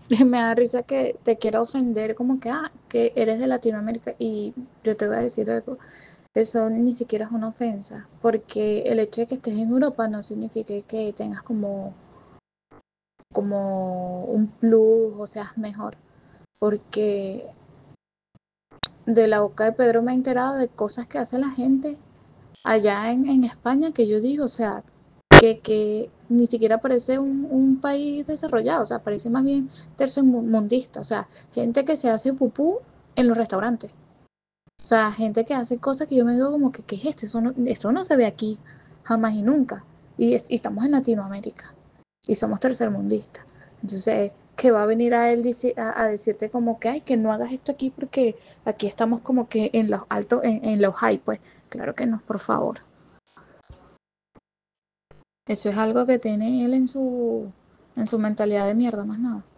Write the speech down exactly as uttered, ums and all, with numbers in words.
Me da risa que te quiera ofender como que, ah, que eres de Latinoamérica y yo te voy a decir algo, eso ni siquiera es una ofensa, porque el hecho de que estés en Europa no significa que tengas como, como un plus o seas mejor, porque de la boca de Pedro me he enterado de cosas que hace la gente allá en, en España que yo digo, o sea, que, que ni siquiera parece un, un país desarrollado, o sea, parece más bien tercermundista, o sea, gente que se hace pupú en los restaurantes, o sea, gente que hace cosas que yo me digo como que, ¿qué es esto? Eso no, esto no se ve aquí jamás y nunca, y, y estamos en Latinoamérica, y somos tercermundistas, entonces, ¿qué va a venir a él dice, a, a, decirte como que, ay, que no hagas esto aquí porque aquí estamos como que en los altos, en, en los high, pues, claro que no, por favor. Eso es algo que tiene él en su, en su mentalidad de mierda, más nada.